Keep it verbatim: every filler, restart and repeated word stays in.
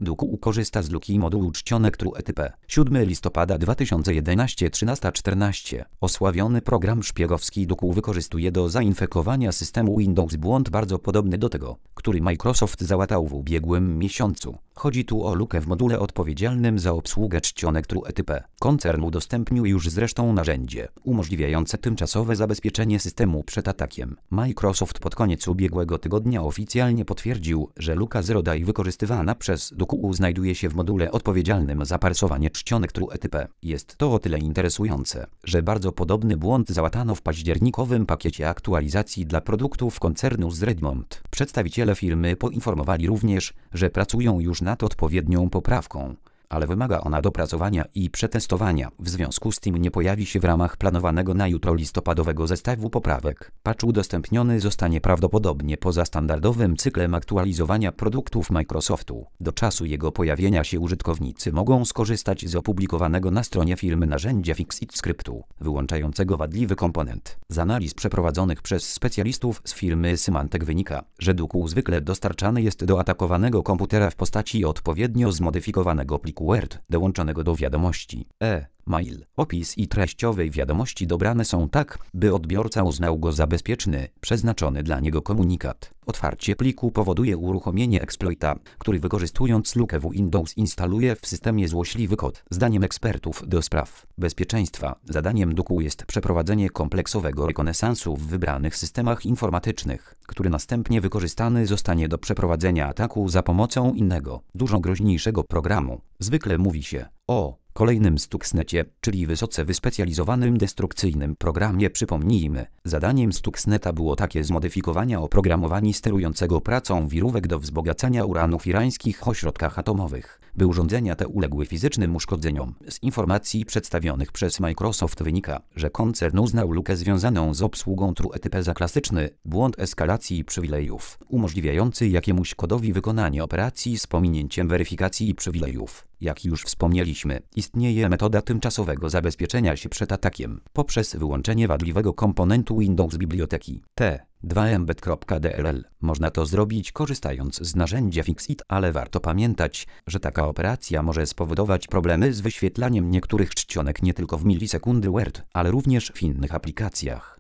DuckU korzysta z luki modułu czcionek TrueETP. siódmego listopada dwa tysiące jedenastego trzynaście czternaście. Osławiony program szpiegowski DuckU wykorzystuje do zainfekowania systemu Windows błąd bardzo podobny do tego, który Microsoft załatał w ubiegłym miesiącu. Chodzi tu o lukę w module odpowiedzialnym za obsługę czcionek TrueETP. Koncern udostępnił już zresztą narzędzie umożliwiające tymczasowe zabezpieczenie systemu przed atakiem. Microsoft pod koniec ubiegłego tygodnia oficjalnie potwierdził, że luka Zero Day wykorzystywana przez DuckU znajduje się w module odpowiedzialnym za parsowanie czcionek TrueETP. Jest to o tyle interesujące, że bardzo podobny błąd załatano w październikowym pakiecie aktualizacji dla produktów koncernu z Redmond. Przedstawiciele firmy poinformowali również, że pracują już nad odpowiednią poprawką, ale wymaga ona dopracowania i przetestowania. W związku z tym nie pojawi się w ramach planowanego na jutro listopadowego zestawu poprawek. Patch udostępniony zostanie prawdopodobnie poza standardowym cyklem aktualizowania produktów Microsoftu. Do czasu jego pojawienia się użytkownicy mogą skorzystać z opublikowanego na stronie firmy narzędzia Fixit skryptu, wyłączającego wadliwy komponent. Z analiz przeprowadzonych przez specjalistów z firmy Symantec wynika, że DuckU zwykle dostarczany jest do atakowanego komputera w postaci odpowiednio zmodyfikowanego pliku Word dołączonego do wiadomości e-mail. Opis i treściowej wiadomości dobrane są tak, by odbiorca uznał go za bezpieczny, przeznaczony dla niego komunikat. Otwarcie pliku powoduje uruchomienie exploita, który wykorzystując lukę w Windows instaluje w systemie złośliwy kod. Zdaniem ekspertów do spraw bezpieczeństwa, zadaniem DuckU jest przeprowadzenie kompleksowego rekonesansu w wybranych systemach informatycznych, który następnie wykorzystany zostanie do przeprowadzenia ataku za pomocą innego, dużo groźniejszego programu. Zwykle mówi się o kolejnym Stuxnecie, czyli wysoce wyspecjalizowanym destrukcyjnym programie. Przypomnijmy, zadaniem Stuxneta było takie zmodyfikowania oprogramowania sterującego pracą wirówek do wzbogacania uranu w irańskich ośrodkach atomowych, by urządzenia te uległy fizycznym uszkodzeniom. Z informacji przedstawionych przez Microsoft wynika, że koncern uznał lukę związaną z obsługą TrueETP za klasyczny błąd eskalacji przywilejów, umożliwiający jakiemuś kodowi wykonanie operacji z pominięciem weryfikacji przywilejów. Jak już wspomnieliśmy, istnieje metoda tymczasowego zabezpieczenia się przed atakiem poprzez wyłączenie wadliwego komponentu Windows biblioteki T dwa embed kropka d l l. Można to zrobić korzystając z narzędzia Fixit, ale warto pamiętać, że taka operacja może spowodować problemy z wyświetlaniem niektórych czcionek nie tylko w milisekundy Word, ale również w innych aplikacjach.